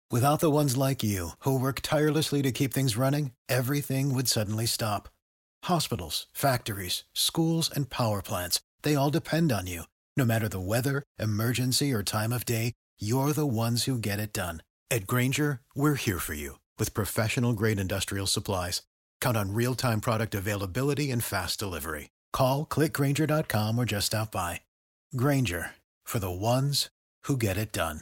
Without the ones like you, who work tirelessly to keep things running, everything would suddenly stop. Hospitals, factories, schools, and power plants, they all depend on you. No matter the weather, emergency, or time of day, you're the ones who get it done. At Grainger, we're here for you with professional-grade industrial supplies. Count on real-time product availability and fast delivery. Call, clickgrainger.com, or just stop by. Grainger, for the ones who get it done.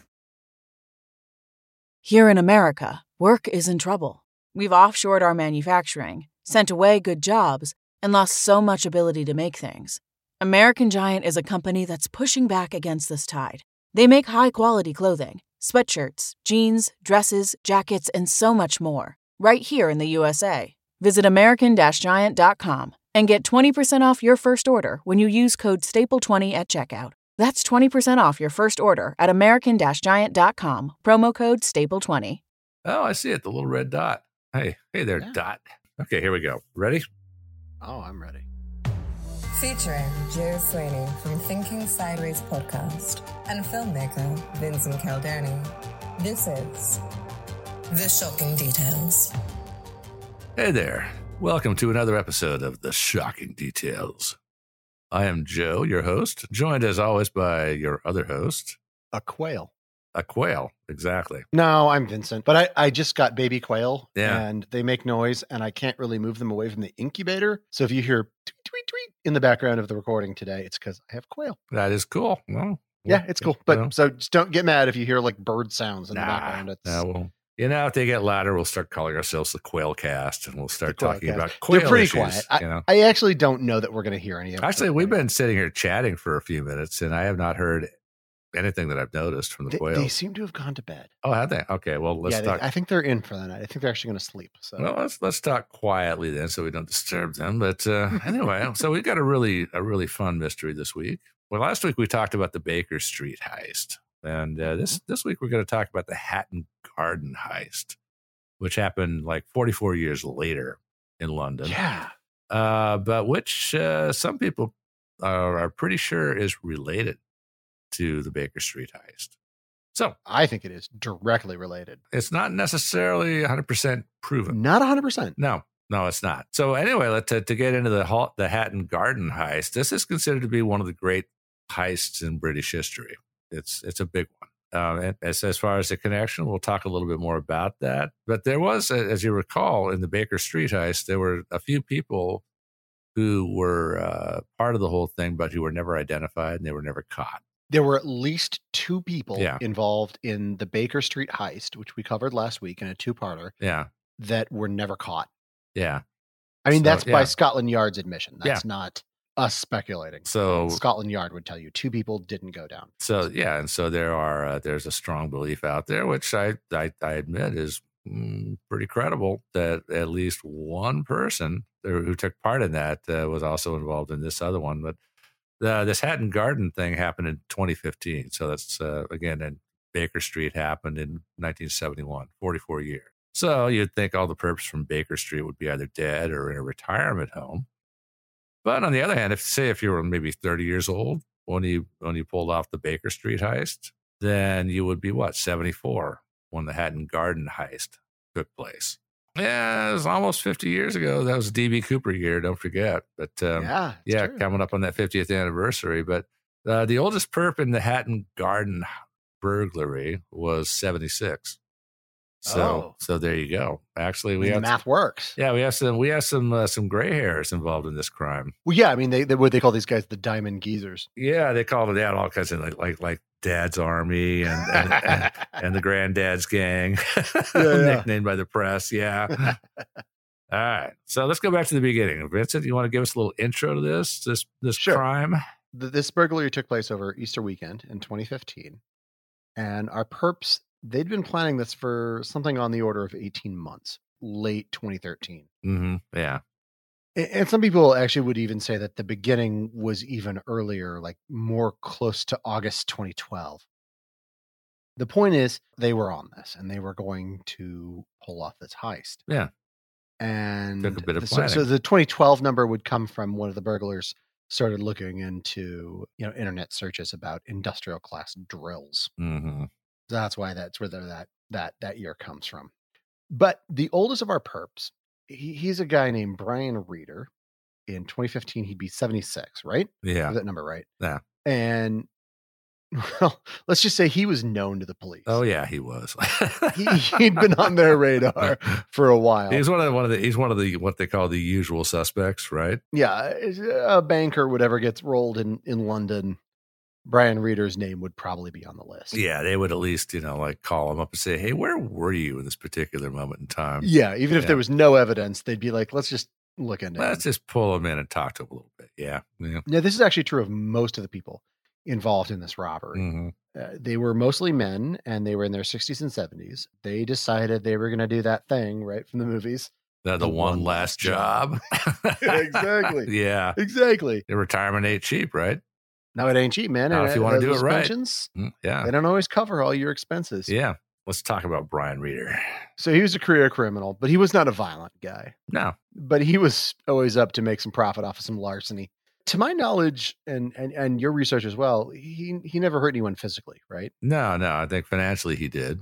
Here in America, work is in trouble. We've offshored our manufacturing, sent away good jobs, and lost so much ability to make things. American Giant is a company that's pushing back against this tide. They make high-quality clothing, sweatshirts, jeans, dresses, jackets, and so much more, right here in the USA. Visit American-Giant.com and get 20% off your first order when you use code STAPLE20 at checkout. That's 20% off your first order at American-Giant.com, promo code STAPLE20. Oh, I see it, the little red dot. Hey there, Dot. Okay, here we go. Ready? Oh, I'm ready. Featuring Joe Sweeney from Thinking Sideways podcast and filmmaker Vincent Caldoni. This is The Shocking Details. Hey there. Welcome to another episode of The Shocking Details. I am Joe, your host, joined as always by your other host. A quail. A quail, exactly. No, I'm Vincent. But I just got baby quail, Yeah. and they make noise, and I can't really move them away from the incubator. So if you hear tweet, tweet, tweet in the background of the recording today, it's because I have quail. That is cool. Well, Yeah, it's cool. But well, so just don't get mad if you hear like bird sounds in the background. It's well, if they get louder, we'll start calling ourselves the Quail Cast, and we'll start the quail talking cast. about quail They're pretty issues. quiet. I actually don't know that we're going to hear any of it. Actually, we've been sitting here chatting for a few minutes, and I have not heard anything that I've noticed from the quails. They seem to have gone to bed. Oh, have they? Okay, well, let's talk. I think they're in for the night. I think they're actually going to sleep. So. Well, let's talk quietly then, so we don't disturb them. But anyway, so we've got a really fun mystery this week. Well, last week we talked about the Baker Street heist, and this week we're going to talk about the Hatton Garden heist, which happened like 44 years later in London. Yeah, but which some people are pretty sure is related to the Baker Street heist. So I think it is directly related. It's not necessarily 100% proven. Not 100%. No, it's not. So anyway, to get into the Hatton Garden heist, this is considered to be one of the great heists in British history. It's a big one. And as far as the connection, we'll talk a little bit more about that. But there was, as you recall, in the Baker Street heist, there were a few people who were part of the whole thing, but who were never identified and they were never caught. There were at least two people Yeah. involved in the Baker Street heist, which we covered last week in a two-parter, Yeah. that were never caught. Yeah. I mean, So, that's by yeah. Scotland Yard's admission. That's Yeah. not us speculating. So Scotland Yard would tell you two people didn't go down. So yeah, and so there's a strong belief out there, which I admit is pretty credible, that at least one person who took part in that was also involved in this other one. But this Hatton Garden thing happened in 2015, so that's again, and Baker Street happened in 1971, 44 years. So you'd think all the perps from Baker Street would be either dead or in a retirement home. But on the other hand, if you were maybe 30 years old when you pulled off the Baker Street heist, then you would be 74 when the Hatton Garden heist took place. Yeah, it was almost 50 years ago. That was D.B. Cooper year, don't forget. But True. coming up on that 50th anniversary. But the oldest perp in the Hatton Garden burglary was 76. So there you go. Actually, the math works. Yeah, we have some gray hairs involved in this crime. Well, yeah, I mean, they what they call these guys the Diamond Geezers. Yeah, they called it out all kinds of like Dad's Army and the Granddad's Gang, nicknamed by the press. Yeah. All right, so let's go back to the beginning. Vincent, you want to give us a little intro to this Sure. crime? This burglary took place over Easter weekend in 2015, and our perps, they'd been planning this for something on the order of 18 months, late 2013. Mm-hmm. Yeah. And some people actually would even say that the beginning was even earlier, like more close to August 2012. The point is, they were on this, and they were going to pull off this heist. Yeah. And Took a bit of so planning. the 2012 number would come from one of the burglars started looking into internet searches about industrial class drills. Mm-hmm. That's why that's where that year comes from. But the oldest of our perps, he's a guy named Brian Reeder. In 2015, he'd be 76, right? Yeah. Is that number right? Yeah. And well, let's just say he was known to the police. Oh yeah, he was. He'd been on their radar for a while. He's one of the what they call the usual suspects, right? Yeah, a bank or whatever gets rolled in London, Brian Reeder's name would probably be on the list. Yeah, they would at least, like call him up and say, "Hey, where were you in this particular moment in time?" Yeah, even if there was no evidence, they'd be like, "Let's just look into it. Let's just pull him in and talk to him a little bit." Yeah. Now, this is actually true of most of the people involved in this robbery. Mm-hmm. They were mostly men, and they were in their 60s and 70s. They decided they were going to do that thing, right, from the movies. The one last job. Exactly. Yeah. Exactly. The retirement ain't cheap, right? No, it ain't cheap, man. Now, if you want to do it right. Yeah. They don't always cover all your expenses. Yeah. Let's talk about Brian Reeder. So he was a career criminal, but he was not a violent guy. No. But he was always up to make some profit off of some larceny. To my knowledge, and your research as well, he never hurt anyone physically, right? No. I think financially he did,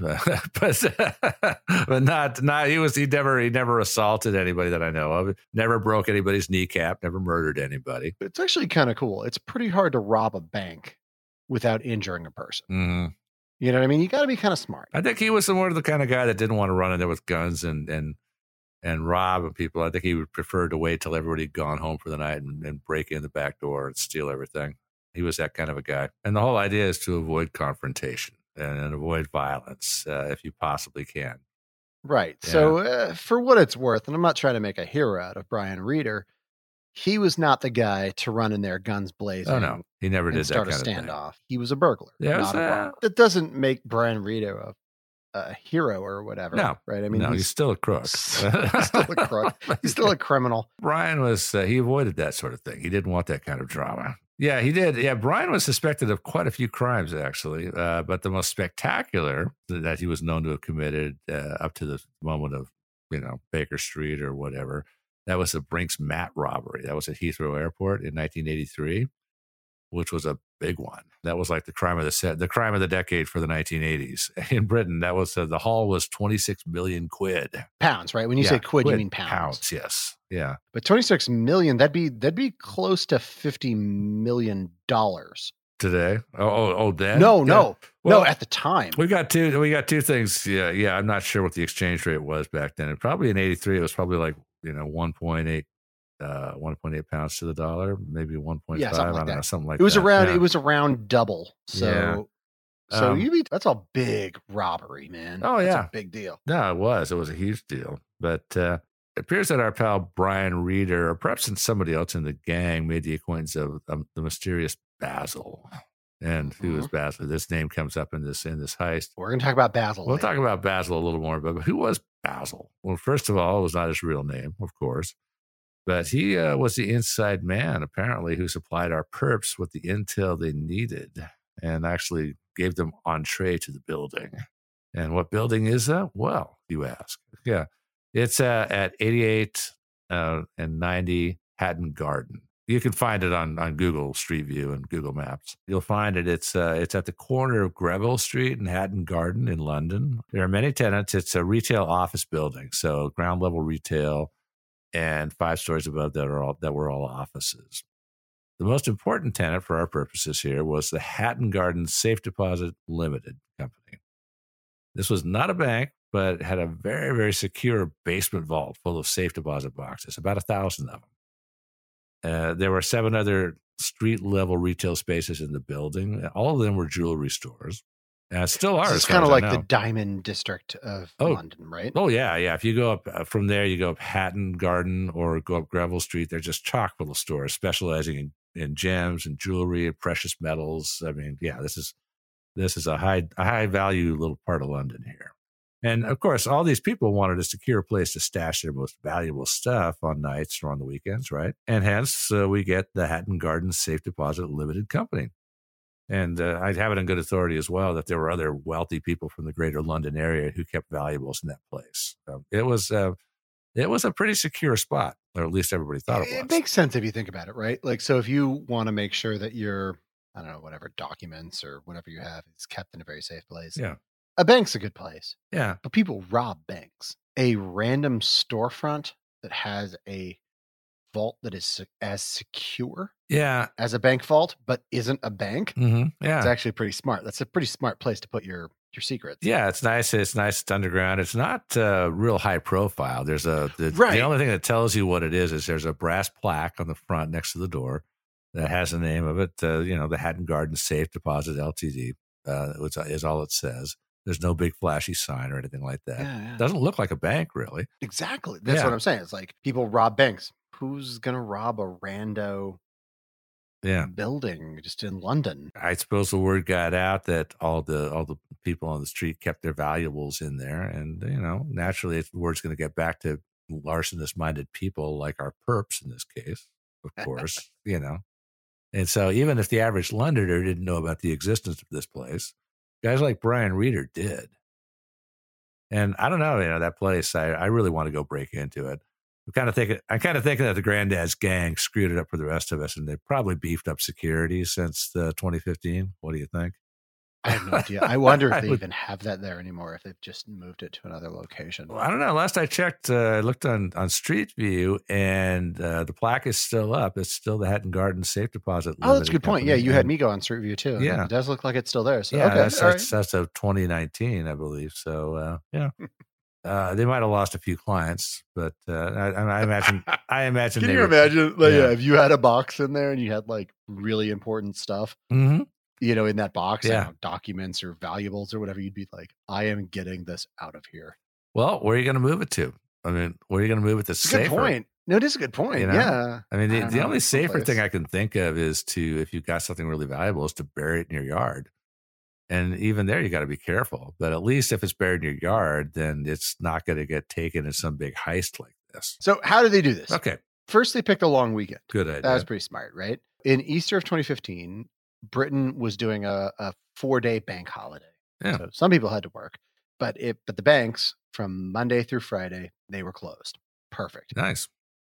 but not. He never assaulted anybody that I know of. Never broke anybody's kneecap. Never murdered anybody. It's actually kind of cool. It's pretty hard to rob a bank without injuring a person. Mm-hmm. You know what I mean? You got to be kind of smart. I think he was more of the kind of guy that didn't want to run in there with guns and rob people. I think he would prefer to wait till everybody had gone home for the night and break in the back door and steal everything. He was that kind of a guy. And the whole idea is to avoid confrontation and avoid violence if you possibly can. Right. Yeah. So for what it's worth, and I'm not trying to make a hero out of Brian Reeder, he was not the guy to run in there guns blazing. Oh, no. He never did that start kind a of thing. standoff. He was a burglar. Yeah, not a robber. That doesn't make Brian Reeder a hero or whatever. No. Right? I mean, he's still a crook. He's still a crook. He's still a criminal. Brian was, he avoided that sort of thing. He didn't want that kind of drama. Yeah, he did. Yeah, Brian was suspected of quite a few crimes, actually. But the most spectacular that he was known to have committed up to the moment of, Baker Street or whatever, that was the Brinks Mat robbery. That was at Heathrow Airport in 1983, which was a big one. That was like the crime of the decade for the 1980s. In Britain, that was the haul was 26 million quid. Pounds, right? When you say quid, you mean pounds. Pounds, yes. Yeah. But 26 million, that'd be close to $50 million. Today? Oh, then? No. Well, no, at the time. We got two things. Yeah. I'm not sure what the exchange rate was back then. And probably in 83, it was probably like, 1.8 pounds to the dollar, maybe 1.5. Yeah, something like I don't know, something like that. It was Yeah. around double. So, Yeah. that's a big robbery, man. Oh, that's yeah. a big deal. No, it was a huge deal. But it appears that our pal Brian Reeder, or perhaps somebody else in the gang, made the acquaintance of the mysterious Basil. And who is Basil? This name comes up in this heist. We're going to talk about Basil. We'll talk about Basil a little more, but who was Basil? Well, first of all, it was not his real name, of course, but he was the inside man, apparently, who supplied our perps with the intel they needed and actually gave them entree to the building. And what building is that? Well, you ask. Yeah, it's at 88 and 90 Hatton Garden. You can find it on Google Street View and Google Maps. You'll find it. It's at the corner of Greville Street and Hatton Garden in London. There are many tenants. It's a retail office building, so ground level retail, and 5 stories above that were all offices. The most important tenant for our purposes here was the Hatton Garden Safe Deposit Limited Company. This was not a bank, but it had a very, very secure basement vault full of safe deposit boxes, about 1,000 of them. There were 7 other street-level retail spaces in the building. All of them were jewelry stores. Still are. It's kind of like the Diamond District of London, right? Oh, yeah. If you go up from there, you go up Hatton Garden or go up Greville Street. They're just chock full of stores specializing in gems and jewelry and precious metals. I mean, yeah, this is a high value little part of London here. And of course, all these people wanted a secure place to stash their most valuable stuff on nights or on the weekends, right? And hence, we get the Hatton Garden Safe Deposit Limited Company. And I have it on good authority as well that there were other wealthy people from the greater London area who kept valuables in that place. It was a pretty secure spot, or at least everybody thought it was. It makes sense if you think about it, right? Like, so if you want to make sure that your, I don't know, whatever documents or whatever you have is kept in a very safe place. Yeah. A bank's a good place, Yeah. but people rob banks. A random storefront that has a vault that is as secure Yeah. as a bank vault, but isn't a bank. Yeah. It's actually pretty smart. That's a pretty smart place to put your secrets. Yeah, it's nice. It's nice. It's underground. It's not real high profile. There's the only thing that tells you what it is there's a brass plaque on the front next to the door that has the name of it. The Hatton Garden Safe Deposit Ltd. Which is all it says. There's no big flashy sign or anything like that. Yeah. Doesn't look like a bank, really. Exactly. That's what I'm saying. It's like people rob banks. Who's gonna rob a rando building just in London? I suppose the word got out that all the people on the street kept their valuables in there, and naturally, the word's going to get back to larcenous-minded people like our perps in this case, of course. And so even if the average Londoner didn't know about the existence of this place, guys like Brian Reeder did. And I don't know, that place. I really want to go break into it. I'm kind of thinking that the Granddad's gang screwed it up for the rest of us, and they've probably beefed up security since 2015. What do you think? I have no idea. I wonder if they even have that there anymore, if they've just moved it to another location. Well, I don't know. Last I checked, I looked on Street View, and the plaque is still up. It's still the Hatton Garden Safe Deposit. Oh, that's a good point. Yeah, you had me go on Street View too. Yeah. It does look like it's still there. So, yeah, okay, that's of 2019, I believe. So, yeah. They might have lost a few clients, but I imagine. Can you imagine? If you had a box in there and you had like really important stuff, mm-hmm. In that box, documents or valuables or whatever, you'd be like, I am getting this out of here. Well, where are you going to move it to? I mean, where are you going to move it to? Safer? Good point. No, it is a good point. Yeah. I mean, the only safer thing I can think of is if you've got something really valuable, is to bury it in your yard. And even there, you got to be careful. But at least if it's buried in your yard, then it's not going to get taken in some big heist like this. So how do they do this? Okay. First, they picked a long weekend. Good idea. That was pretty smart, right? In Easter of 2015, Britain was doing a 4-day bank holiday. Yeah. So some people had to work, but the banks from Monday through Friday, they were closed. Perfect. Nice.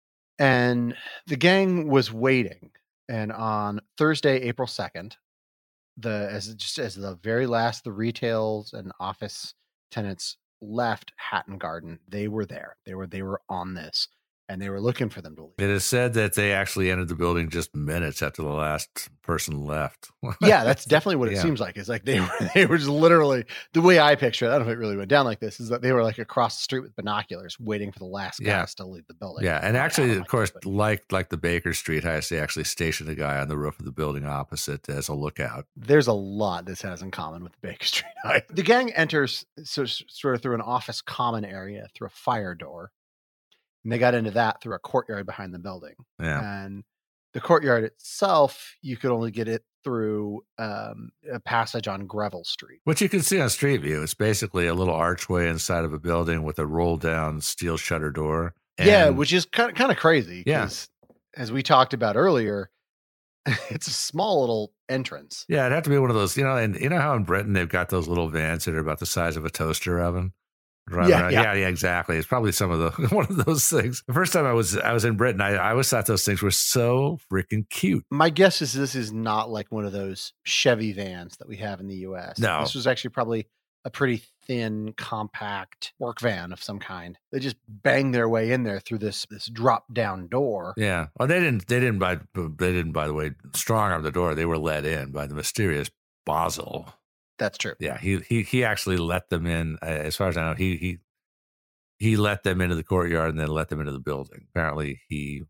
And the gang was waiting. And on Thursday, April 2nd, as the very last, the retails and office tenants left Hatton Garden, they were there. They were on this, and they were looking for them to leave. It is said that they actually entered the building just minutes after the last person left. Yeah, that's definitely what it seems like. It's like they were just literally, the way I picture it, I don't know if it really went down like this, is that they were like across the street with binoculars waiting for the last guys to leave the building. Yeah, and actually, of course, like the Baker Street heist, they actually stationed a guy on the roof of the building opposite as a lookout. There's a lot this has in common with the Baker Street heist. The gang enters sort of through an office common area, through a fire door. And they got into that through a courtyard behind the building. Yeah. And the courtyard itself, you could only get it through a passage on Greville Street. Which you can see on Street View. It's basically a little archway inside of a building with a rolled down steel shutter door. And which is kind of crazy. Yeah. As we talked about earlier, it's a small little entrance. Yeah, it'd have to be one of those, and you know how in Britain they've got those little vans that are about the size of a toaster oven? Yeah, exactly. It's probably one of those things. The first time I was in Britain, I always thought those things were so freaking cute. My guess is this is not like one of those Chevy vans that we have in the U.S. No, this was actually probably a pretty thin, compact work van of some kind. They just banged their way in there through this drop down door. Yeah. Well, they didn't by the way strong arm the door. They were let in by the mysterious Basil. That's true. Yeah, he actually let them in. As far as I know, he let them into the courtyard and then let them into the building. Apparently, he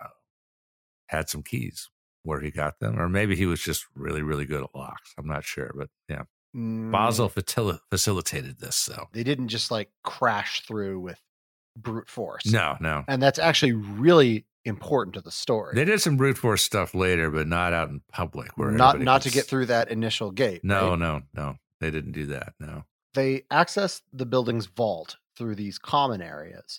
had some keys where he got them, or maybe he was just really, really good at locks. I'm not sure, but yeah, Basil facilitated this. So they didn't just like crash through with brute force. No, and that's actually really important to the story. They did some brute force stuff later, but not out in public. Where not to get through that initial gate. No, right? no, they didn't do that. No, they accessed the building's vault through these common areas,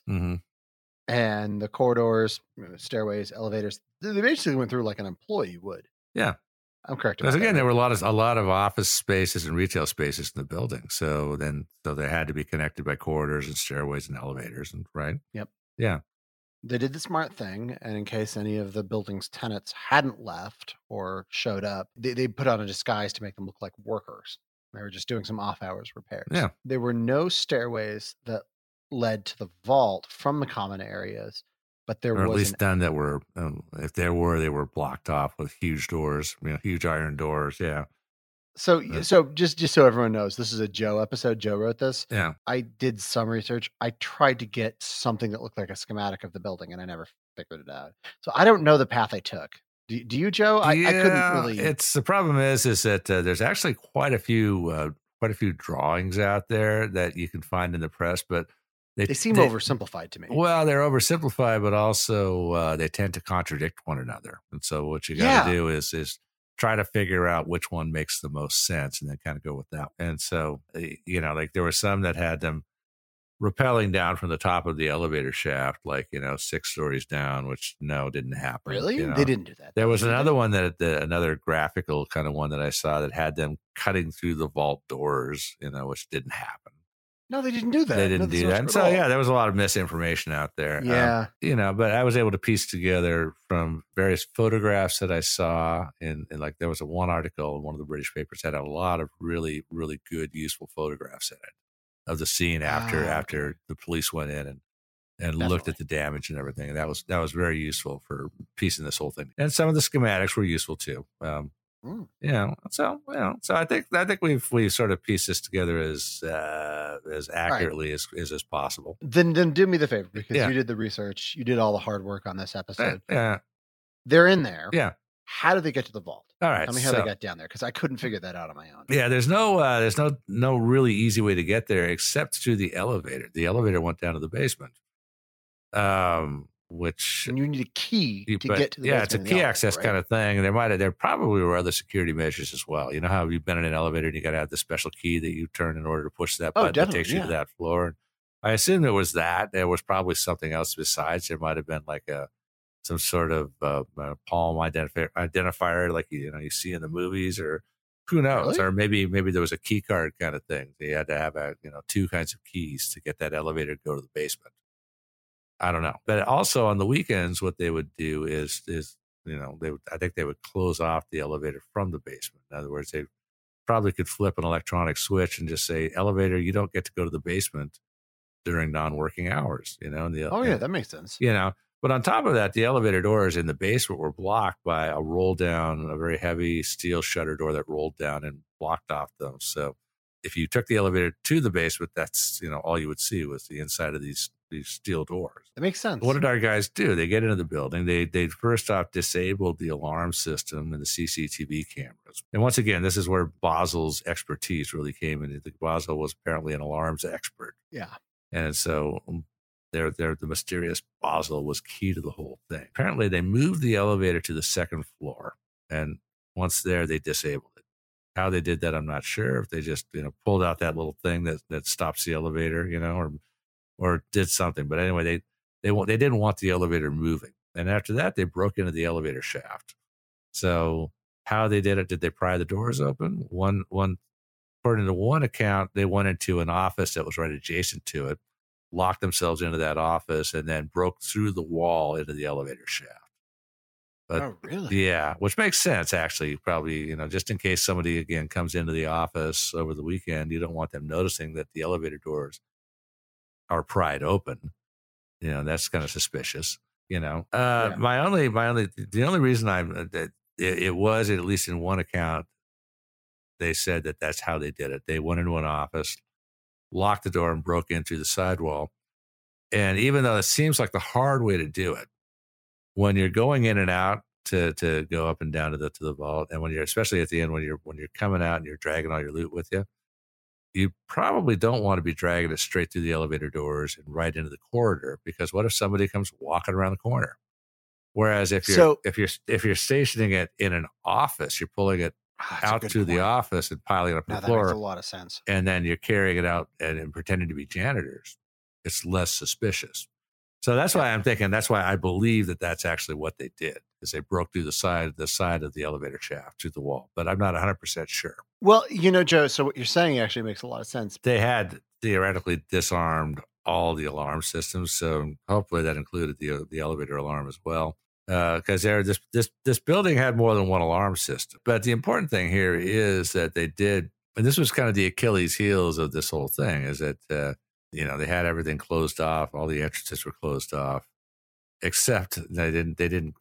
and the corridors, stairways, elevators. They basically went through like an employee would. Yeah, I'm correct. Because again, there were a lot of office spaces and retail spaces in the building. So they had to be connected by corridors and stairways and elevators, and right. Yep. Yeah. They did the smart thing, and in case any of the building's tenants hadn't left or showed up, they put on a disguise to make them look like workers. They were just doing some off-hours repairs. Yeah. There were no stairways that led to the vault from the common areas, but there or at was least none that were, if there were, they were blocked off with huge doors, huge iron doors. Yeah. So just so everyone knows, this is a Joe episode. Joe wrote this. Yeah. I did some research. I tried to get something that looked like a schematic of the building, and I never figured it out. So I don't know the path I took. Do you, Joe? I couldn't really. It's the problem is that there's actually quite a few drawings out there that you can find in the press, but they seem oversimplified to me. Well, they're oversimplified, but also they tend to contradict one another. And so what you got to do is try to figure out which one makes the most sense and then kind of go with that. And so, like there were some that had them rappelling down from the top of the elevator shaft, 6 stories down, which didn't happen. Really? They didn't do that. There was another one another graphical kind of one that I saw that had them cutting through the vault doors, which didn't happen. No, they didn't do that. They didn't do that. And so, there was a lot of misinformation out there. Yeah. But I was able to piece together from various photographs that I saw. And there was one article in one of the British papers had a lot of really, really good, useful photographs in it of the scene after the police went in and looked at the damage and everything. And that was very useful for piecing this whole thing. And some of the schematics were useful too. So I think we've sort of pieced this together as accurately as possible. Then do me the favor, because you did the research, you did all the hard work on this episode. Yeah, they're in there. Yeah. How did they get to the vault? All right. Tell me how they got down there, because I couldn't figure that out on my own. Yeah, there's no really easy way to get there except through the elevator. The elevator went down to the basement. Which and you need a key to get to the basement. It's a key access kind of thing. And there probably were other security measures as well. You know how you've been in an elevator and you got to have the special key that you turn in order to push that button that takes you to that floor. And I assume it was that. There was probably something else besides. There might have been some sort of palm identifier like you see in the movies, or who knows, or maybe there was a key card kind of thing. They had to have 2 kinds of keys to get that elevator to go to the basement. I don't know. But also on the weekends, what they would do is I think they would close off the elevator from the basement. In other words, they probably could flip an electronic switch and just say, elevator, you don't get to go to the basement during non-working hours, that makes sense. But on top of that, the elevator doors in the basement were blocked by a very heavy steel shutter door that rolled down and blocked off those. So if you took the elevator to the basement, that's, all you would see was the inside of these steel doors. That makes sense. What did our guys do? They get into the building. They first off disabled the alarm system and the CCTV cameras. And once again, this is where Basil's expertise really came in. Basil was apparently an alarms expert. Yeah. And so the mysterious Basil was key to the whole thing. Apparently, they moved the elevator to the 2nd floor. And once there, they disabled it. How they did that, I'm not sure. If they just, pulled out that little thing that stops the elevator, or did something. But anyway, they didn't want the elevator moving. And after that, they broke into the elevator shaft. So how they did it, did they pry the doors open? One according to one account, they went into an office that was right adjacent to it, locked themselves into that office, and then broke through the wall into the elevator shaft. But, oh, really? Yeah, which makes sense, actually. Probably, just in case somebody, again, comes into the office over the weekend, you don't want them noticing that the elevator doors are pried open. That's kind of suspicious. The only reason it was, at least in one account, they said that that's how they did it. They went into an office, locked the door, and broke in through the sidewall. And even though it seems like the hard way to do it, when you're going in and out to go up and down to the vault, and when you're, especially at the end, when you're coming out and you're dragging all your loot with you, you probably don't want to be dragging it straight through the elevator doors and right into the corridor, because what if somebody comes walking around the corner? Whereas if you're stationing it in an office, you're pulling it out to the office and piling it up on the floor. That makes a lot of sense. And then you're carrying it out and pretending to be janitors. It's less suspicious. So that's why I'm thinking, that's why I believe that that's actually what they did, is they broke through the side of the elevator shaft to the wall. But I'm not 100% sure. Well, Joe, so what you're saying actually makes a lot of sense. They had theoretically disarmed all the alarm systems, so hopefully that included the elevator alarm as well. Because this building had more than one alarm system. But the important thing here is that they did And this was kind of the Achilles heels of this whole thing, is that, they had everything closed off. All the entrances were closed off, except it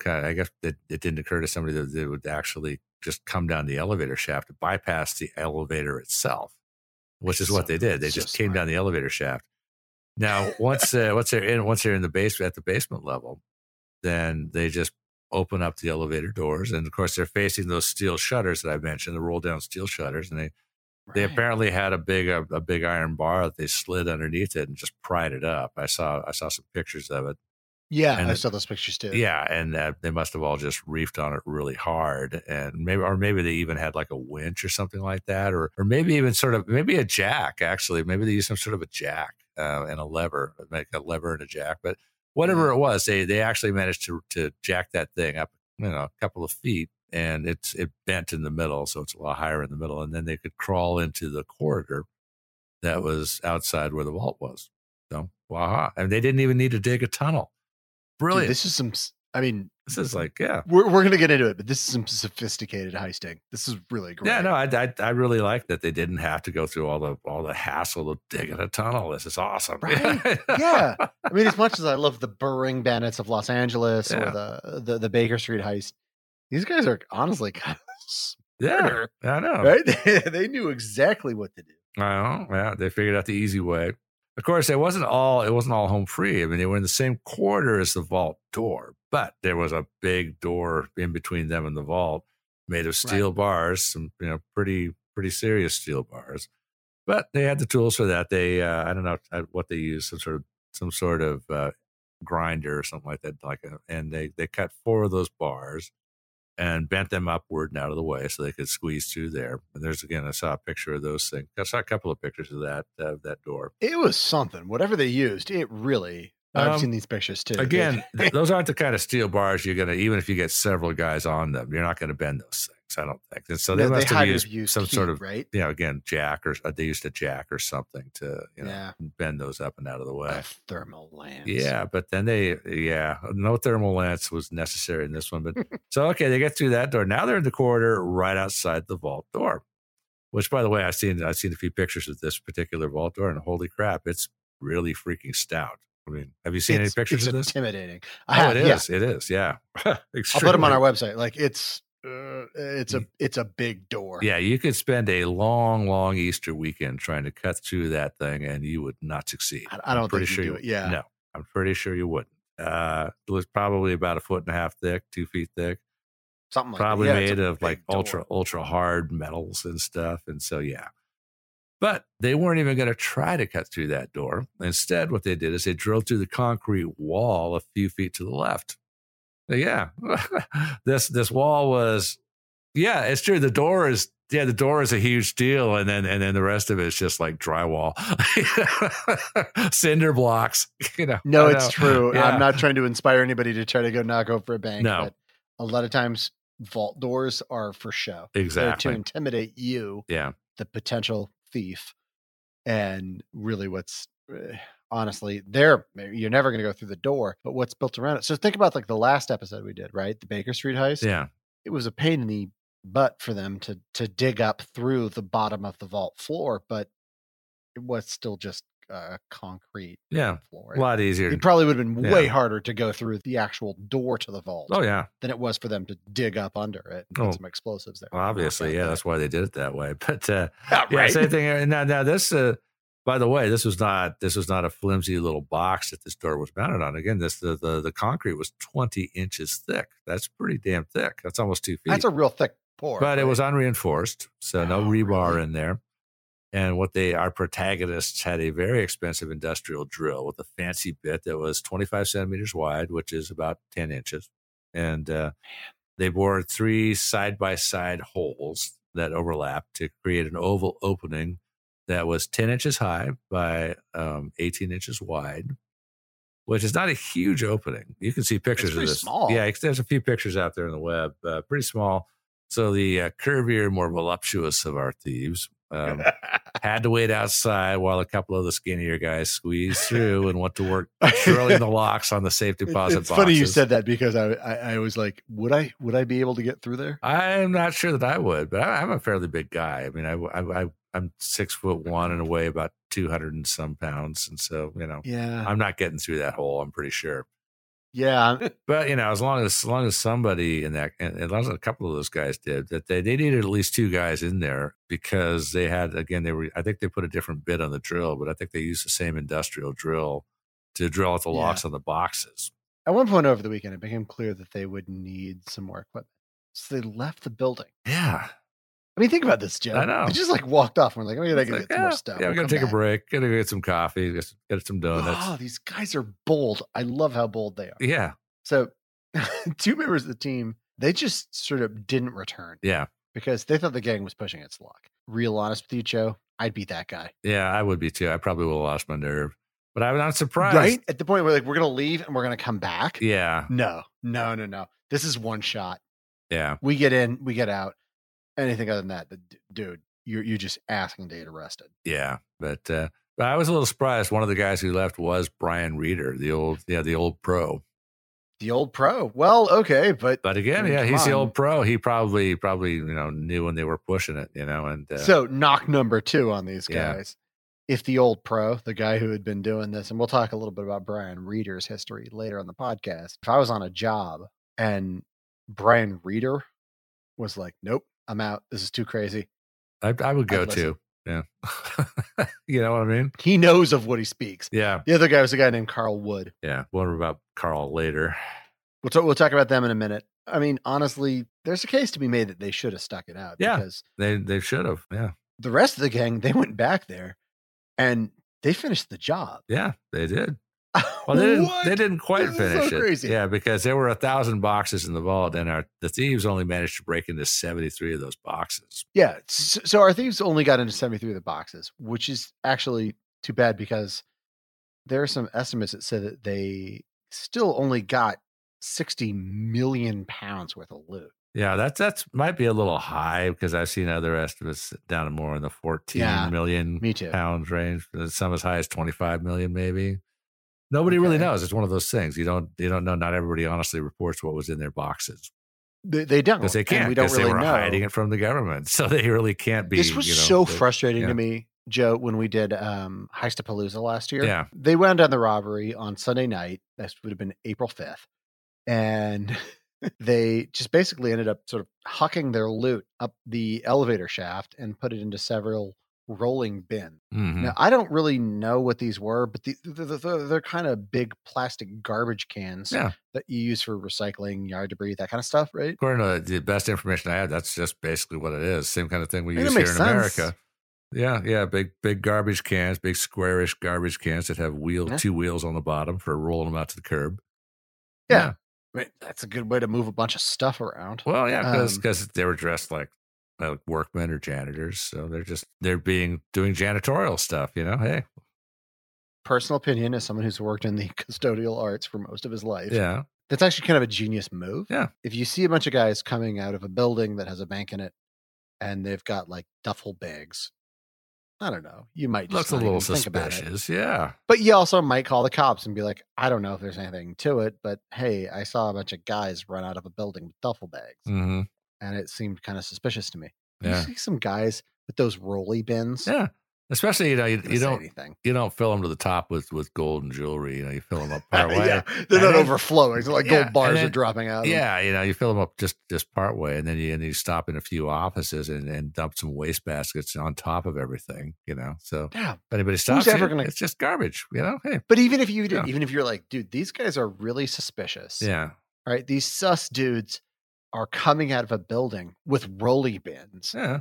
didn't occur to somebody that they would actually just come down the elevator shaft to bypass the elevator itself, which is what they did. They just came down the elevator shaft. Now, once they're in the basement, at the basement level, then they just open up the elevator doors, and of course they're facing those steel shutters that I mentioned, the roll down steel shutters, and they apparently had a big iron bar that they slid underneath it and just pried it up. I saw some pictures of it. Yeah, and I saw those pictures too. Yeah, and they must have all just reefed on it really hard, and maybe they even had like a winch or something like that, or maybe even maybe a jack. Actually, maybe they used some sort of a jack and a lever, like a lever and a jack. But whatever it was, they actually managed to jack that thing up, a couple of feet, and it bent in the middle, so it's a lot higher in the middle, and then they could crawl into the corridor that was outside where the vault was. So, wow! And they didn't even need to dig a tunnel. Brilliant. Dude, this is some. This is like, yeah. We're going to get into it, but this is some sophisticated heisting. This is really great. Yeah, no, I really like that they didn't have to go through all the hassle of digging a tunnel. This is awesome. Right? Yeah. I mean, as much as I love the Burring Bandits of Los Angeles or the Baker Street heist, these guys are honestly kind of smarter. Yeah, I know. Right? They knew exactly what to do. I know. Yeah, they figured out the easy way. Of course, it wasn't all home free. I mean, they were in the same quarter as the vault door, but there was a big door in between them and the vault, made of steel bars, some pretty serious steel bars. But they had the tools for that. They I don't know what they used, some sort of grinder or something like that, and they cut 4 of those bars and bent them upward and out of the way so they could squeeze through there. And I saw a picture of those things. I saw a couple of pictures of that door. It was something. Whatever they used, it really. I've seen these pictures too. Again, those aren't the kind of steel bars you're gonna, even if you get several guys on them, you're not gonna bend those things. I don't think. And so they must have used some sort of, right? Again, jack, or they used a jack or something to bend those up and out of the way. Thermal lance. Yeah, but then no thermal lance was necessary in this one. But so okay, they get through that door. Now they're in the corridor right outside the vault door. Which, by the way, I've seen a few pictures of this particular vault door, and holy crap, it's really freaking stout. I mean, have you seen any pictures of this? It's intimidating. It is. Yeah. I'll put them on our website. Like it's a big door. Yeah, you could spend a long Easter weekend trying to cut through that thing, and you would not succeed. I don't think you do it. Yeah, no, I'm pretty sure you wouldn't. It was probably about 1.5 feet thick, 2 feet thick, something like probably that. made of like ultra hard metals and stuff. And so but they weren't even going to try to cut through that door. Instead, what they did is they drilled through the concrete wall a few feet to the left. Yeah, this wall was, it's true. The door is a huge deal, and then the rest of it is just like drywall, cinder blocks. No, it's true. Yeah. I'm not trying to inspire anybody to try to go knock over a bank. No, but a lot of times vault doors are for show. Exactly. They're to intimidate you. Yeah, the potential thief, and really what's. Honestly, you're never going to go through the door, but what's built around it. So think about like the last episode we did, right? The Baker Street heist. Yeah. It was a pain in the butt for them to dig up through the bottom of the vault floor, but it was still just a concrete floor. A lot easier. It probably would have been way harder to go through the actual door to the vault. Oh, yeah. Than it was for them to dig up under it and put some explosives there. Well, obviously, that's why they did it that way. But right? Same thing. Now this. By the way, this was not a flimsy little box that this door was mounted on. Again, the concrete was 20 inches thick. That's pretty damn thick. That's almost 2 feet. That's a real thick pour. But it was unreinforced, so no rebar in there. And our protagonists had a very expensive industrial drill with a fancy bit that was 25 centimeters wide, which is about 10 inches. And they bored 3 side-by-side holes that overlapped to create an oval opening that was 10 inches high by 18 inches wide, which is not a huge opening. You can see pictures of this. Small. Yeah, there's a few pictures out there on the web. Pretty small. So the curvier, more voluptuous of our thieves had to wait outside while a couple of the skinnier guys squeezed through and went to work drilling the locks on the safe deposit boxes. It's funny you said that because I was like, would I be able to get through there? I'm not sure that I would, but I'm a fairly big guy. I mean, I'm 6'1" and weigh about 200 and some pounds, and so Yeah. I'm not getting through that hole. I'm pretty sure. Yeah. But as long as somebody in that, and as long as a couple of those guys did, that they needed at least 2 guys in there, because they had, again, I think they put a different bit on the drill, but I think they used the same industrial drill to drill out the locks on the boxes. At one point over the weekend, it became clear that they would need some more equipment, so they left the building. Yeah. I mean, think about this, Joe. I know. They just walked off. And we're like, oh, I gotta get some more stuff. Yeah, we're going to take a break. Going to get some coffee, get some donuts. Oh, these guys are bold. I love how bold they are. Yeah. So 2 members of the team, they just sort of didn't return. Yeah. Because they thought the gang was pushing its luck. Real honest with you, Joe, I'd beat that guy. Yeah, I would be too. I probably would have lost my nerve. But I'm not surprised. Right? At the point where we're going to leave and we're going to come back. Yeah. No. This is one shot. Yeah. We get in, we get out. Anything other than that, dude, you're just asking to get arrested. Yeah. But I was a little surprised. One of the guys who left was Brian Reeder, the old pro. The old pro. Well, okay, but again, he's the old pro. He probably knew when they were pushing it, and so knock number 2 on these guys. Yeah. If the old pro, the guy who had been doing this, and we'll talk a little bit about Brian Reeder's history later on the podcast. If I was on a job and Brian Reeder was like, nope, I'm out. This is too crazy. I would go too. Yeah. You know what I mean? He knows of what he speaks. Yeah. The other guy was a guy named Carl Wood. Yeah. We'll about Carl later. We'll talk about them in a minute. I mean, honestly, there's a case to be made that they should have stuck it out. Yeah. Because they should have. Yeah. The rest of the gang, they went back there and they finished the job. Yeah, they did. Well, they didn't quite finish so it. Crazy. Yeah, because there were 1,000 boxes in the vault, and the thieves only managed to break into 73 of those boxes. Yeah, so our thieves only got into 73 of the boxes, which is actually too bad because there are some estimates that say that they still only got 60 million pounds worth of loot. Yeah, that's might be a little high because I've seen other estimates down more in the 14 million pounds range. Some as high as 25 million, maybe. Nobody really knows. It's one of those things. You don't know. Not everybody honestly reports what was in their boxes. They don't. Because they can't. We don't really they were hiding it from the government. So they really can't be. This was so frustrating to me, Joe, when we did Heistapalooza last year. Yeah. They wound down the robbery on Sunday night. This would have been April 5th. And they just basically ended up sort of hucking their loot up the elevator shaft and put it into several rolling bin. Mm-hmm. Now, I don't really know what these were, but they're kind of big plastic garbage cans that you use for recycling, yard debris, that kind of stuff, right? According to the best information I have, that's just basically what it is. Same kind of thing we use here in America. Yeah, big garbage cans, big squarish garbage cans that have 2 wheels on the bottom for rolling them out to the curb. Yeah. Right. That's a good way to move a bunch of stuff around. Well, yeah, because they were dressed like workmen or janitors, so they're doing janitorial stuff. Hey. Personal opinion, as someone who's worked in the custodial arts for most of his life, that's actually kind of a genius move. Yeah. If you see a bunch of guys coming out of a building that has a bank in it, and they've got like duffel bags, I don't know. You might just looks a little think about suspicious, it. Yeah. But you also might call the cops and be like, I don't know if there's anything to it, but hey, I saw a bunch of guys run out of a building with duffel bags. Mm-hmm. And it seemed kind of suspicious to me. Yeah. You see some guys with those rolly bins. Yeah. Especially, you don't fill them to the top with gold and jewelry. You fill them up part way. Yeah, they're not overflowing. They're like gold bars are dropping out. Yeah, you fill them up just part way, and then you stop in a few offices and dump some waste baskets on top of everything. So if anybody stops, it's just garbage. Hey. But even if you did, even if you're like, dude, these guys are really suspicious. Yeah. Right. These sus dudes are coming out of a building with rolly bins. Yeah.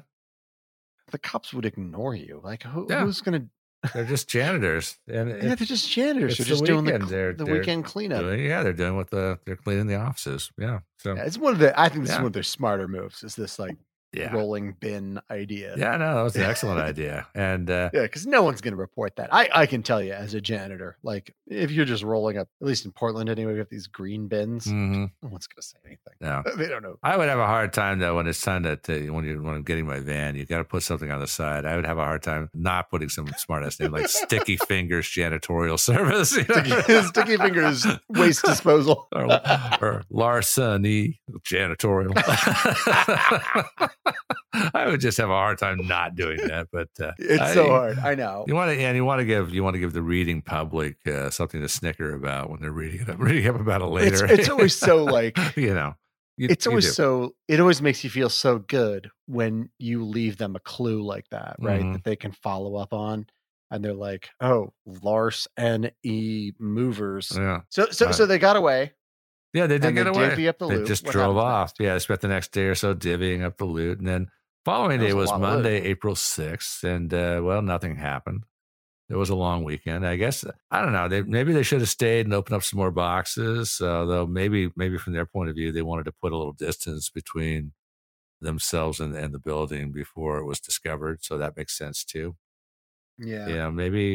The cops would ignore you. Like, who's going to? They're just janitors. And they're just janitors. They're just doing the weekend cleanup. They're doing they're cleaning the offices. Yeah. So it's I think this is one of their smarter moves. Is this rolling bin idea? Yeah, no, that was an excellent idea. And because no one's going to report that. I can tell you as a janitor, like if you're just rolling up, at least in Portland anyway, we have these green bins. Mm-hmm. No one's going to say anything. No, they don't know. I would have a hard time though when it's time when I'm getting my van, you got to put something on the side. I would have a hard time not putting some smart ass name like Sticky Fingers Janitorial Service. Sticky Fingers Waste Disposal or Larceny Janitorial. I would just have a hard time not doing that. But It's so hard. I know. You want to give the reading public something to snicker about when they're reading up about it later. It's always so like It always makes you feel so good when you leave them a clue like that, right? Mhm. That they can follow up on, and they're like, "Oh, Lars N.E. Movers." Yeah. So they got away. Yeah, they did And get they away. divvy up the They loot. just What drove happens off. next? Yeah, they spent the next day or so divvying up the loot. And then following That day was was a lot of loot. Monday, April 6th. And, nothing happened. It was a long weekend. I guess, I don't know. Maybe they should have stayed and opened up some more boxes. Though maybe from their point of view, they wanted to put a little distance between themselves and the building before it was discovered. So that makes sense too. Yeah. Maybe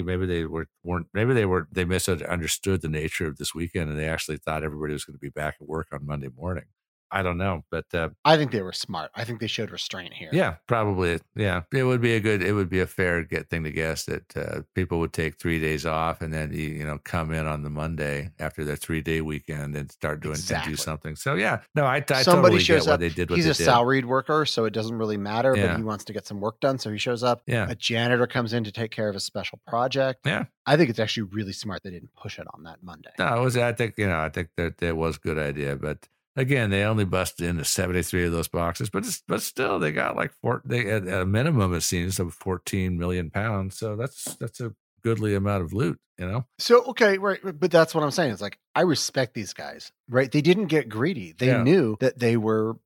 they misunderstood the nature of this weekend and they actually thought everybody was going to be back at work on Monday morning. I don't know, but I think they were smart. I think they showed restraint here. yeah, probably. Yeah, it would be a fair thing to guess that people would take 3 days off and then come in on the Monday after their 3-day weekend and start doing and do something. So yeah, no, I Somebody totally shows get why up. they did what He's they a did. salaried worker, so it doesn't really matter. Yeah. But he wants to get some work done, so he shows up. Yeah. A janitor comes in to take care of a special project. Yeah. I think it's actually really smart they didn't push it on that Monday. No, I think that was a good idea, but. Again, they only busted into 73 of those boxes, but still, they got like at a minimum, it seems, of 14 million pounds. So that's a goodly amount of loot, So okay, right, but that's what I'm saying. It's like I respect these guys, right? They didn't get greedy. They knew that they were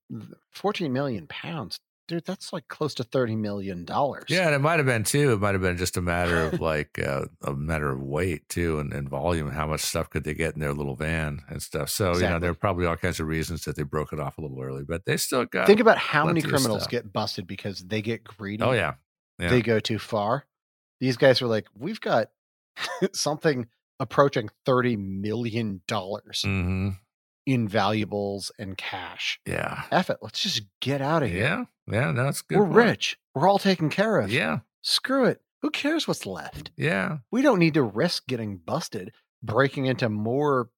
14 million pounds. Dude, that's like close to $30 million. Yeah, and it might have been too. It might have been just a matter of like a matter of weight too, and volume. How much stuff could they get in their little van and stuff? So Exactly. there are probably all kinds of reasons that they broke it off a little early, but they still got. Think about how many plenty of criminals stuff. get busted because they get greedy. Oh yeah. They go too far. These guys were like, we've got something approaching $30 million Mm-hmm. in valuables and cash. Yeah. F it. Let's just get out of here. Yeah. Yeah. No, it's good. We're point. rich. We're all taken care of. Yeah. Screw it. Who cares what's left? Yeah. We don't need to risk getting busted, breaking into more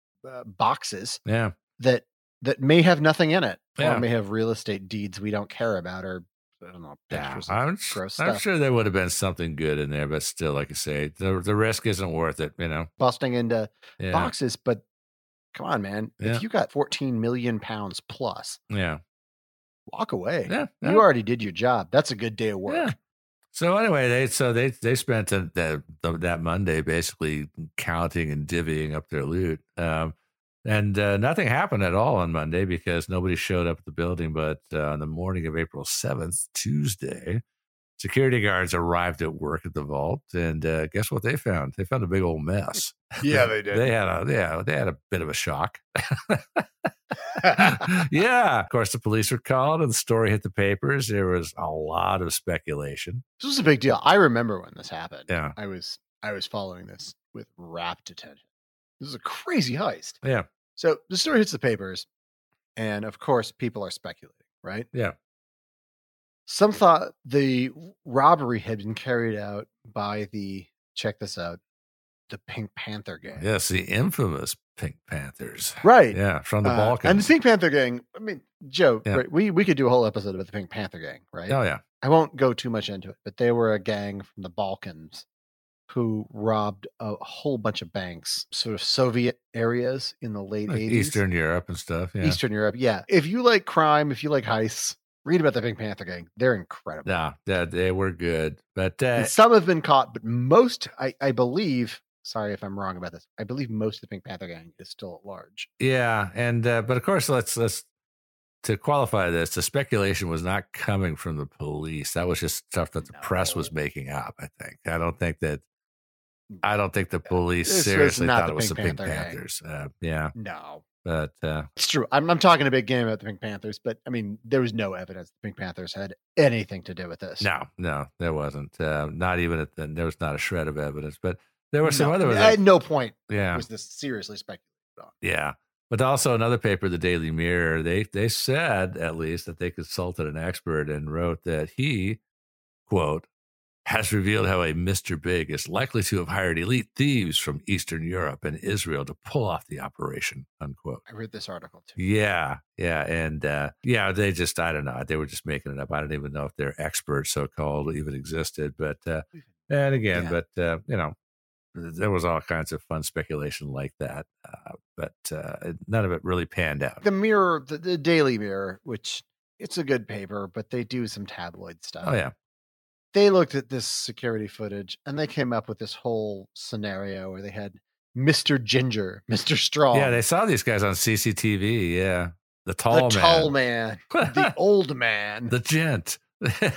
boxes Yeah. that may have nothing in it, Yeah. or may have real estate deeds we don't care about, or I don't know, pictures of gross I'm stuff. sure there would have been something good in there, but still, like I say, the risk isn't worth it. Busting into Yeah. boxes, but come on, man. Yeah. If you got 14 million pounds plus, Yeah. walk away. Yeah. You already did your job. That's a good day of work. Yeah. So anyway, they spent that Monday basically counting and divvying up their loot, and nothing happened at all on Monday because nobody showed up at the building. But on the morning of April 7th, Tuesday, security guards arrived at work at the vault, and guess what they found? They found a big old mess. Yeah, they did. They had a bit of a shock. Yeah, of course, the police were called, and the story hit the papers. There was a lot of speculation. This was a big deal. I remember when this happened. Yeah. I was following this with rapt attention. This is a crazy heist. Yeah, So the story hits the papers, and of course, people are speculating, right? yeah, Some thought the robbery had been carried out by check this out, the Pink Panther gang. yes, the infamous Pink Panthers. Right. Yeah, from the Balkans. And the Pink Panther gang, I mean, Joe, Yeah. right, we could do a whole episode about the Pink Panther gang, right? Oh yeah, I won't go too much into it, but they were a gang from the Balkans who robbed a whole bunch of banks, sort of Soviet areas in the late like 80s. Eastern Europe and stuff. Yeah, Eastern Europe, yeah. If you like crime, if you like heists, read about the Pink Panther gang. They're incredible. yeah, they were good, but And some have been caught, but most, I believe, sorry if I'm wrong about this, I believe most of the Pink Panther gang is still at large. yeah, and but of course, let's to qualify this. The speculation was not coming from the police. That was just stuff that the press was making up. I think. I don't think the police This was seriously not thought the it was the Pink Pink Panther gang. Panthers. Yeah, No. but It's true. I'm talking a big game about the Pink Panthers, but I mean, there was no evidence the Pink Panthers had anything to do with this. no, there wasn't. Not even there was not a shred of evidence. But there were some No. other. At no point Yeah, was this seriously speculated on. yeah. But also another paper, the Daily Mirror, they said at least that they consulted an expert and wrote that he, quote, has revealed how a Mr. Big is likely to have hired elite thieves from Eastern Europe and Israel to pull off the operation, unquote. I read this article too. Yeah. And they just, I don't know. They were just making it up. I don't even know if their experts, so-called, even existed. But, there was all kinds of fun speculation like that. But none of it really panned out. The Mirror, the Daily Mirror, which it's a good paper, but they do some tabloid stuff. Oh, yeah. They looked at this security footage and they came up with this whole scenario where they had Mr. Ginger, Mr. Strong. Yeah, they saw these guys on CCTV. Yeah. The tall man. The old man. The gent. This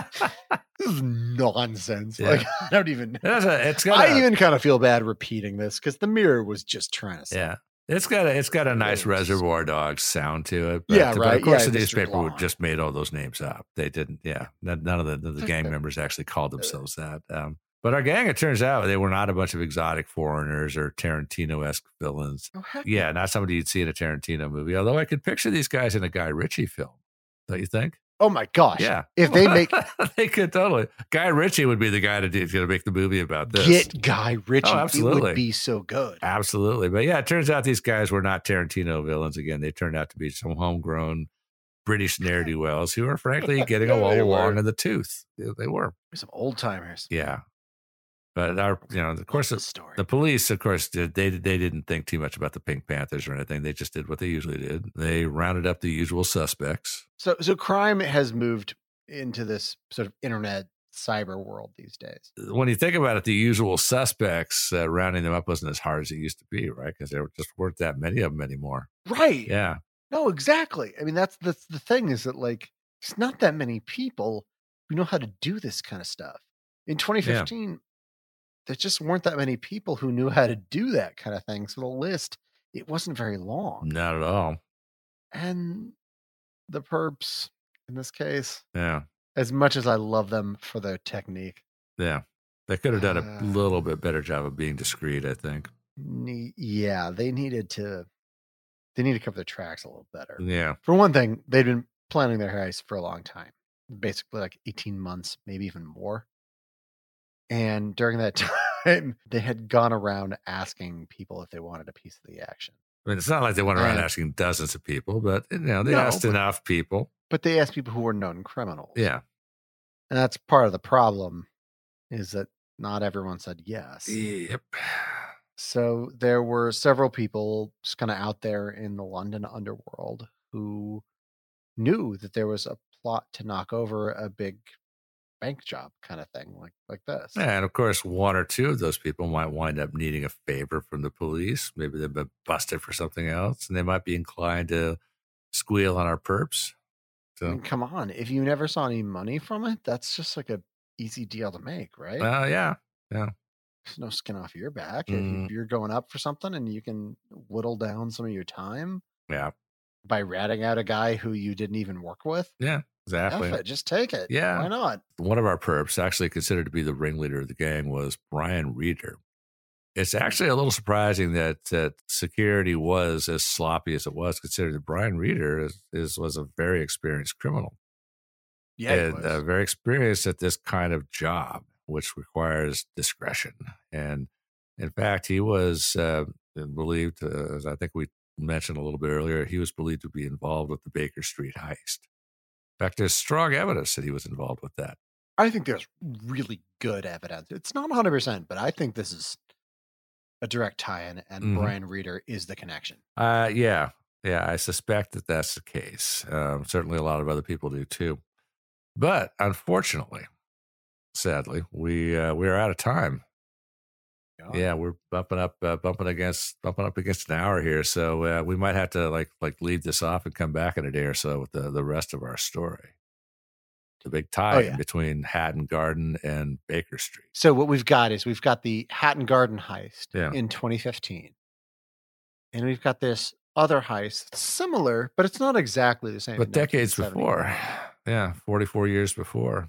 is nonsense. Yeah. Like, I don't even know. I even kind of feel bad repeating this because the Mirror was just trying to say. Yeah. It's got a nice Reservoir Dogs sound to it. But, yeah, right. But of course, yeah, the Mr. newspaper Blonde. just made all those names up. They didn't. Yeah, none of the gang members actually called themselves that. But our gang, it turns out, they were not a bunch of exotic foreigners or Tarantino-esque villains. Oh, heck yeah, not somebody you'd see in a Tarantino movie. Although I could picture these guys in a Guy Ritchie film. Don't you think? Oh my gosh! Yeah, if they make, they could totally. Guy Ritchie would be the guy to make the movie about this. Get Guy Ritchie. Oh, absolutely. It would be so good. Absolutely. But yeah, it turns out these guys were not Tarantino villains. Again, they turned out to be some homegrown British ne'er-do-wells who are frankly getting a little long in the tooth. They were some old timers. Yeah. But of course, the police, of course, they didn't think too much about the Pink Panthers or anything. They just did what they usually did. They rounded up the usual suspects. So crime has moved into this sort of internet cyber world these days. When you think about it, the usual suspects, rounding them up wasn't as hard as it used to be, right? Because there just weren't that many of them anymore. Right. Yeah. No, exactly. I mean, that's the thing is that, like, it's not that many people who know how to do this kind of stuff. In 2015, there just weren't that many people who knew how to do that kind of thing. So the list, it wasn't very long. Not at all. And the perps, in this case, yeah, as much as I love them for their technique, yeah, they could have done a little bit better job of being discreet, I think. Yeah, they needed to cover their tracks a little better. Yeah. For one thing, they'd been planning their heist for a long time, basically like 18 months, maybe even more. And during that time, they had gone around asking people if they wanted a piece of the action. I mean, it's not like they went around asking dozens of people, but they asked enough people. But they asked people who were known criminals. Yeah. And that's part of the problem, is that not everyone said yes. Yep. So there were several people just kind of out there in the London underworld who knew that there was a plot to knock over a big bank job kind of thing like this. Yeah, and of course, one or two of those people might wind up needing a favor from the police. Maybe they've been busted for something else, and they might be inclined to squeal on our perps. So, I mean, come on, if you never saw any money from it, that's just like a easy deal to make, right? Yeah. There's no skin off your back. If you're going up for something and you can whittle down some of your time, by ratting out a guy who you didn't even work with. Yeah. Exactly. Just take it. Yeah. Why not? One of our perps, actually considered to be the ringleader of the gang, was Brian Reeder. It's actually a little surprising that security was as sloppy as it was, considering that Brian Reeder was a very experienced criminal. Yeah, and very experienced at this kind of job, which requires discretion. And in fact, he was believed, as I think we mentioned a little bit earlier, he was believed to be involved with the Baker Street heist. In fact, there's strong evidence that he was involved with that. I think there's really good evidence. It's not 100%, but I think this is a direct tie-in, and Brian Reeder is the connection. Yeah, I suspect that that's the case. Certainly a lot of other people do too. But unfortunately, sadly, we are out of time. Yeah, we're bumping up against an hour here, so we might have to like leave this off and come back in a day or so with the rest of our story. The big tie between Hatton Garden and Baker Street. So what we've got the Hatton Garden heist in 2015, and we've got this other heist similar, but it's not exactly the same. But decades before, 44 years before.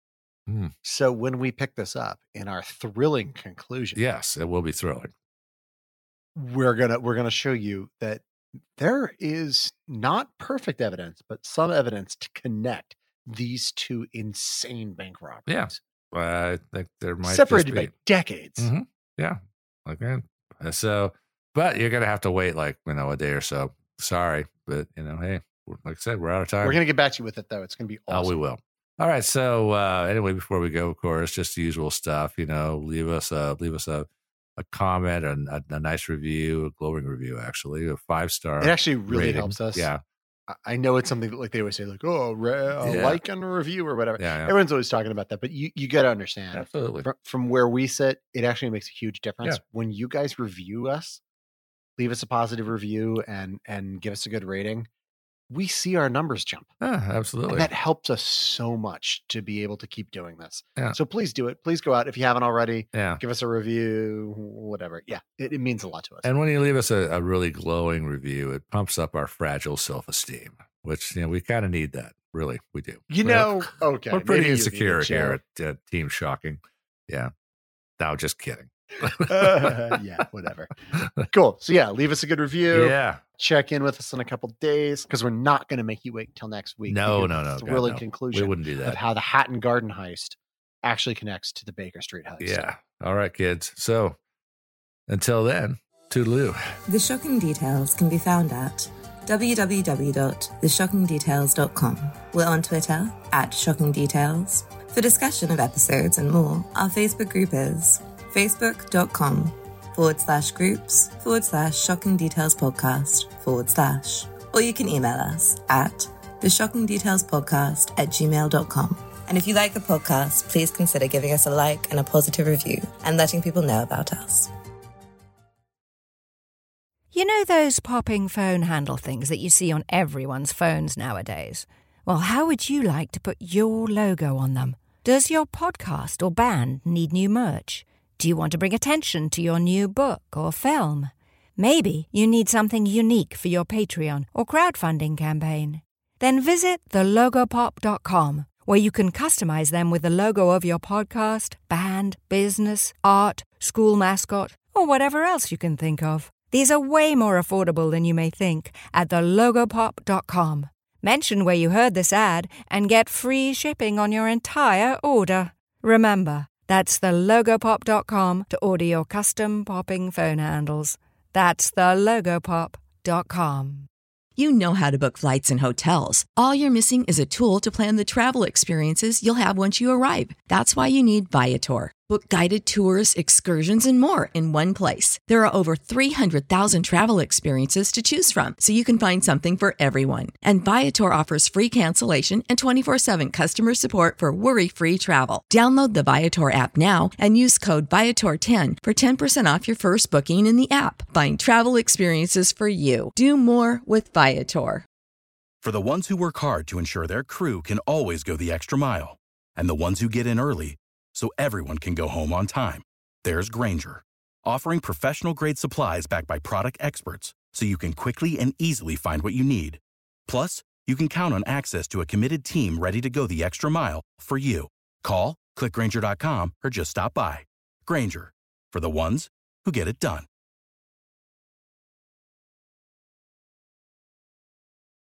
So when we pick this up in our thrilling conclusion, yes, it will be thrilling. We're gonna show you that there is not perfect evidence, but some evidence to connect these two insane bank robberies. Yeah, I think there might separated just be by decades. Mm-hmm. Yeah. Okay. So, but you're gonna have to wait like a day or so. Sorry, but hey, like I said, we're out of time. We're gonna get back to you with it though. It's gonna be awesome. Oh, we will. All right. So anyway, before we go, of course, just the usual stuff. Leave us a comment and a nice review, a glowing review, actually, a 5-star. It actually really rating. helps us. Yeah. I know it's something that, like they always say, like, like and a review or whatever. Yeah. Everyone's always talking about that, but you got to understand. Absolutely. From where we sit, it actually makes a huge difference. When you guys review us, leave us a positive review and give us a good rating, we see our numbers jump. Absolutely. And that helps us so much to be able to keep doing this. Yeah. So please do it. Please go out if you haven't already. Yeah. Give us a review, whatever. Yeah. It means a lot to us. And when you leave us a really glowing review, it pumps up our fragile self-esteem, which, we kind of need that. Really, we do. Okay. We're pretty insecure here at Team Shocking. Yeah. No, just kidding. Yeah, whatever. Cool. So yeah, leave us a good review. Yeah. Check in with us in a couple days because we're not going to make you wait till next week. No. Thrilling conclusion. We wouldn't do that. Of how the Hatton Garden heist actually connects to the Baker Street heist. Yeah. All right, kids. So until then, toodaloo. The Shocking Details can be found at www.theshockingdetails.com. We're on Twitter @ShockingDetails. For discussion of episodes and more, our Facebook group is facebook.com/groups/Shocking Details Podcast/. Or you can email us at theshockingdetailspodcast@gmail.com. And if you like the podcast, please consider giving us a like and a positive review and letting people know about us. You know those popping phone handle things that you see on everyone's phones nowadays? Well, how would you like to put your logo on them? Does your podcast or band need new merch? Do you want to bring attention to your new book or film? Maybe you need something unique for your Patreon or crowdfunding campaign. Then visit thelogopop.com, where you can customize them with the logo of your podcast, band, business, art, school mascot, or whatever else you can think of. These are way more affordable than you may think at thelogopop.com. Mention where you heard this ad and get free shipping on your entire order. Remember, that's thelogopop.com to order your custom popping phone handles. That's thelogopop.com. You know how to book flights and hotels. All you're missing is a tool to plan the travel experiences you'll have once you arrive. That's why you need Viator. Book guided tours, excursions, and more in one place. There are over 300,000 travel experiences to choose from, so you can find something for everyone. And Viator offers free cancellation and 24/7 customer support for worry-free travel. Download the Viator app now and use code Viator10 for 10% off your first booking in the app. Find travel experiences for you. Do more with Viator. For the ones who work hard to ensure their crew can always go the extra mile, and the ones who get in early so everyone can go home on time, there's Grainger, offering professional-grade supplies backed by product experts so you can quickly and easily find what you need. Plus, you can count on access to a committed team ready to go the extra mile for you. Call, click Grainger.com, or just stop by. Grainger, for the ones who get it done.